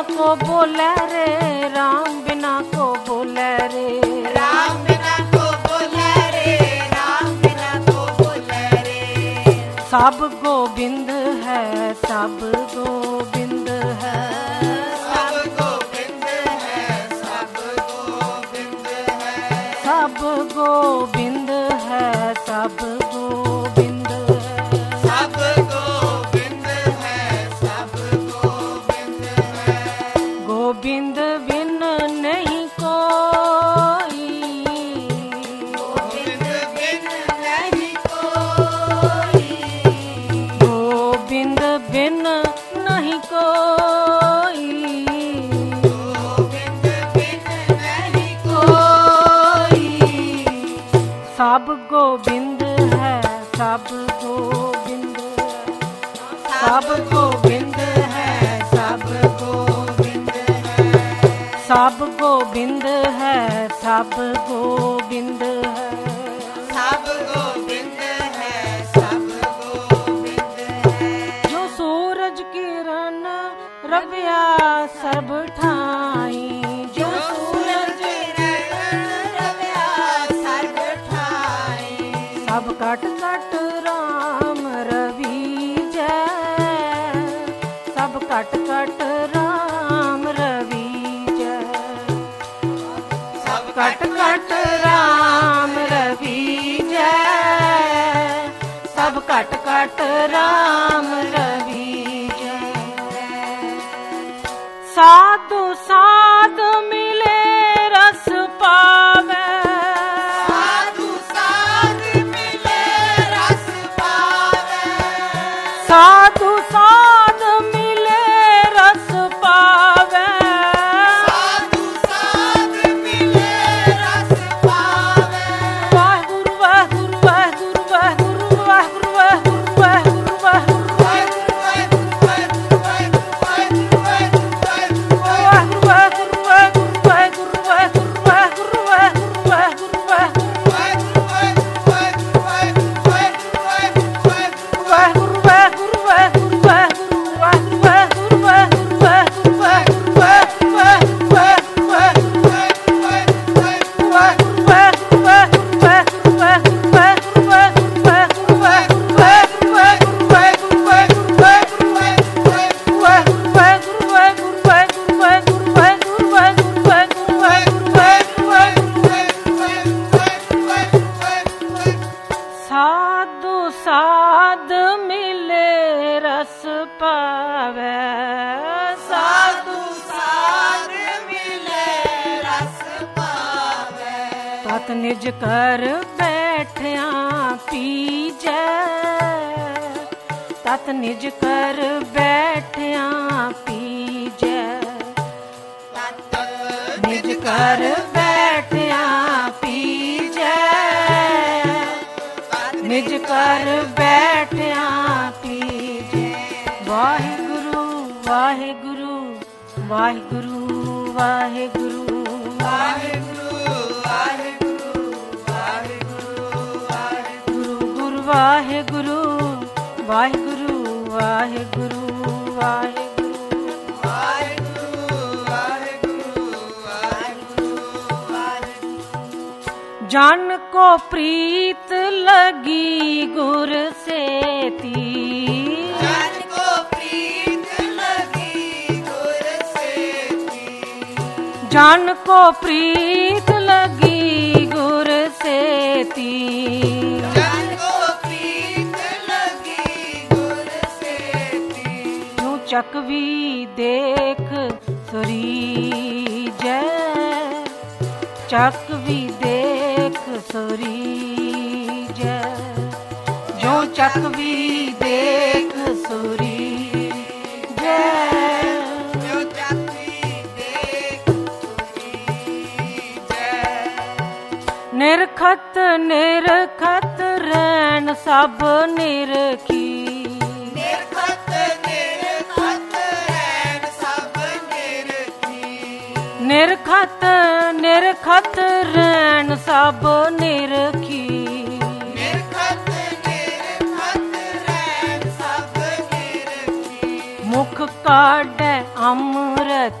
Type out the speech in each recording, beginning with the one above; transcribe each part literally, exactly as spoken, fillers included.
को बोले रे, राम बिना को बोले रे, राम बिना को बोले रे, राम बिना को बोले रे। सब गोविंद है, सब गोविंद है, सब गोविंद है, सब गोविंद है, सब गोविंद है, सब गोविंद है, सब गोविंद है, सब गोविंद है। गोविंद बिन नहीं कोई, गोविंद बिन नहीं कोई, गोविंद बिन नहीं कोई, गोविंद बिन नहीं कोई। सब गोविंद है, सब गोविंद है, सब गोविंद है, सब गोविंद है, सब गोविंद है, सब गोविंद है, सब गोविंद है, सब गोविंद है। जो सूरज किरण रविया सर्ब ठाई, जो सूरज रव्या सर्व ठाई, सब कट कट राम रवि जय, सब कट कट राम रवि जय, सब कट कट राम रवि जय, सब कट कट राम रवि जय। साधु साध मिले रस पावे, साधु साध मिले रस पावे, साधु साध मिले रस पावे, साधु साध मिले रस पावे। वाहिगुरु वाहिगुरु वाहिगुरु वाहिगुरु वाहिगुरु वाहिगुरु वाहिगुरु वाहिगुरु वाहिगुरु वाहिगुरु वाहिगुरु वाहिगुरु वाहिगुरु वाहिगुरु वाहिगुरु साधु साध मिले रस पावे, साधु साध मिले रस पावे। तत निज कर बैठिया पीजै, तत निज कर बैठिया पीजै, निज कर बैठिया पीजै, निज कर बैठिया पीजै। वाहिगुरु वाहिगुरु वाहिगुरु वाहिगुरु वाहिगुरु वाहिगुरु वाहिगुरु वाहिगुरु गुरु गुरु वाहिगुरु वाहिगुरु वाहिगुरु वाहिगुरु वाहिगुरु वाहिगुरु वाहिगुरु। जान को प्रीत लगी गुर से ती, जन को प्रीत लगी गुर से थी, जान को प्रीत लगी गुर से ती, जन को प्रीत लगी गुर से थी। यूं चकवी देख सुरी जय, चकवी देख सुरी जय, जो चकवी देख सुरी जय। जो चकवी देख सुरी जय। निरखत निरखत रैन सब निरखी, निरखत निरखत रैन सब निरखी, निरखत निरखत रैन सब निरखी, निरखत निरखत रैन सब निरखी। मुख काढ़ै अमृत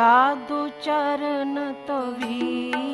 साधु चरण तो भी